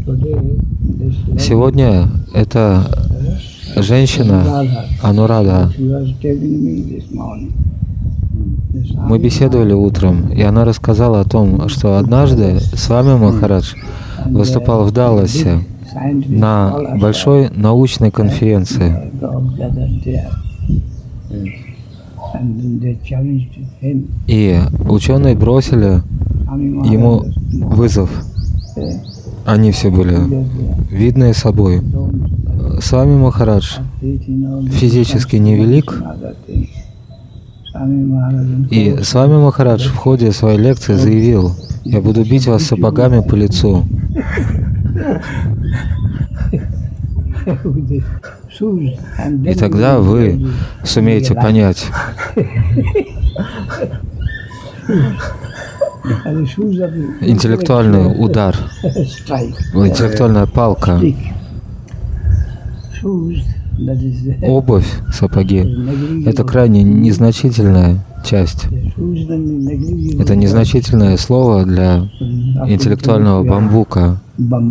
Сегодня эта женщина, Анурада, мы беседовали утром, и она рассказала о том, что однажды Свами Махарадж выступал в Далласе на большой научной конференции. И ученые бросили ему вызов. Они все были видные собой. Свами Махарадж физически невелик, и Свами Махарадж в ходе своей лекции заявил: «Я буду бить вас сапогами по лицу». И тогда вы сумеете понять. Интеллектуальный удар, интеллектуальная палка. Обувь, сапоги — это крайне незначительная часть. Это незначительное слово для интеллектуального бамбука.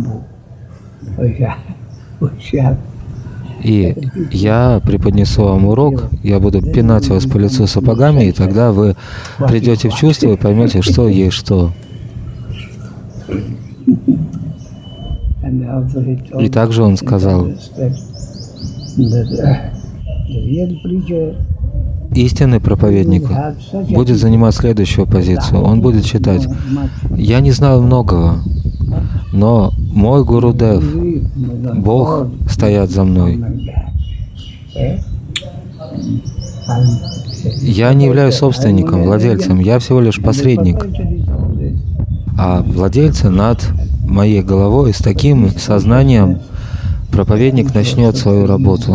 И я преподнесу вам урок, я буду пинать вас по лицу сапогами, и тогда вы придете в чувство и поймете, что есть что. И также он сказал: истинный проповедник будет занимать следующую позицию. Он будет считать: я не знаю многого, но мой Гурудев, Бог, стоят за мной. Я не являюсь собственником, владельцем, я всего лишь посредник. А владельцы над моей головой, с таким сознанием проповедник начнет свою работу.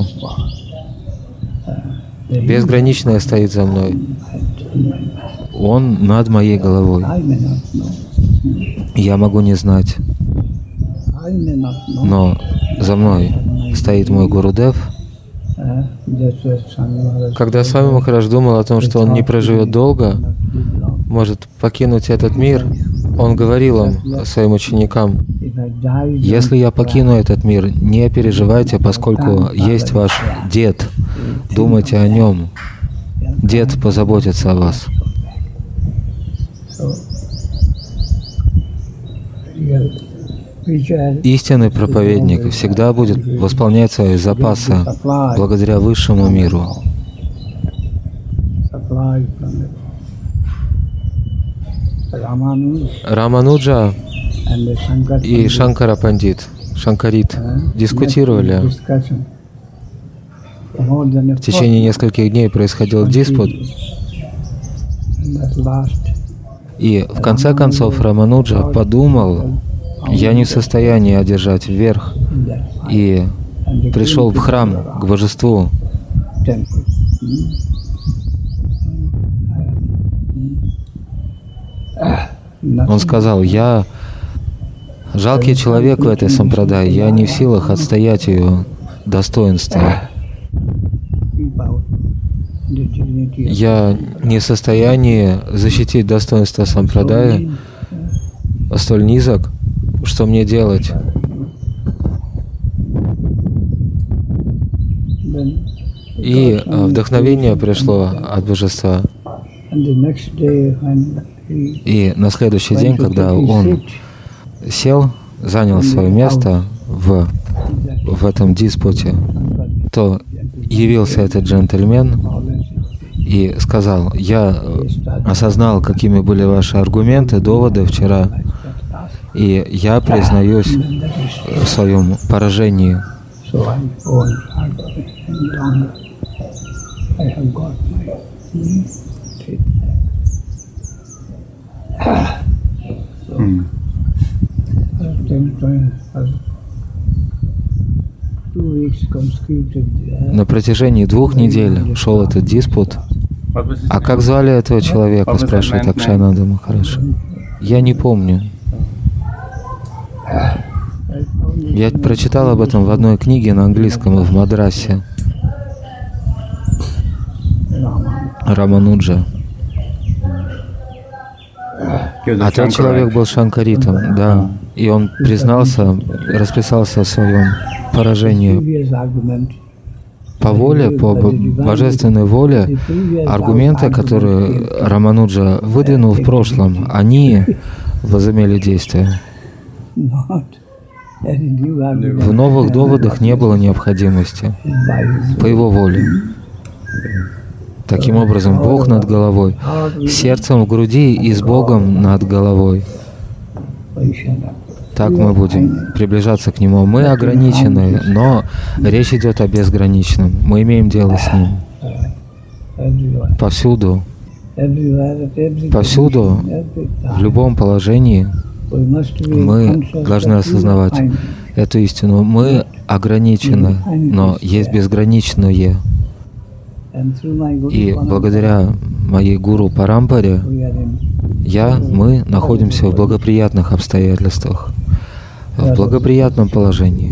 Безграничное стоит за мной. Он над моей головой. Я могу не знать, но за мной стоит мой Гурудев. Когда Свами Махарадж думал о том, что он не проживет долго, может покинуть этот мир, он говорил своим ученикам: если я покину этот мир, не переживайте, поскольку есть ваш дед, думайте о нем. Дед позаботится о вас. Истинный проповедник всегда будет восполнять свои запасы благодаря высшему миру. Рамануджа и Шанкара Пандит, Шанкарит, дискутировали. В течение нескольких дней происходил диспут. И в конце концов Рамануджа подумал: я не в состоянии одержать верх, и пришел в храм к божеству. Он сказал: я жалкий человек в этой сампрадай, я не в силах отстоять ее достоинство. Я не в состоянии защитить достоинство сампрадай, столь низок. Что мне делать? И вдохновение пришло от божества. И на следующий день, когда он сел, занял свое место в этом диспуте, то явился этот джентльмен и сказал: я осознал, какими были ваши аргументы, доводы вчера, и я признаюсь в своем поражении. На протяжении 2 недель шел этот диспут. А как звали этого человека, спрашивает Акшайананда Махарадж. Я не помню. Я прочитал об этом в одной книге на английском в Мадрасе. Рамануджа. А тот человек был шанкаритом, да. И он признался, расписался в своем поражении по воле, по божественной воле. Аргументы, которые Рамануджа выдвинул в прошлом, они возымели действие. В новых доводах не было необходимости по его воле. Таким образом, Бог над головой, сердцем в груди и с Богом над головой. Так мы будем приближаться к Нему. Мы ограничены, но речь идет о безграничном. Мы имеем дело с Ним. Повсюду, повсюду, в любом положении мы должны осознавать эту истину. Мы ограничены, но есть безграничное. И благодаря моей гуру Парампаре мы находимся в благоприятных обстоятельствах, в благоприятном положении.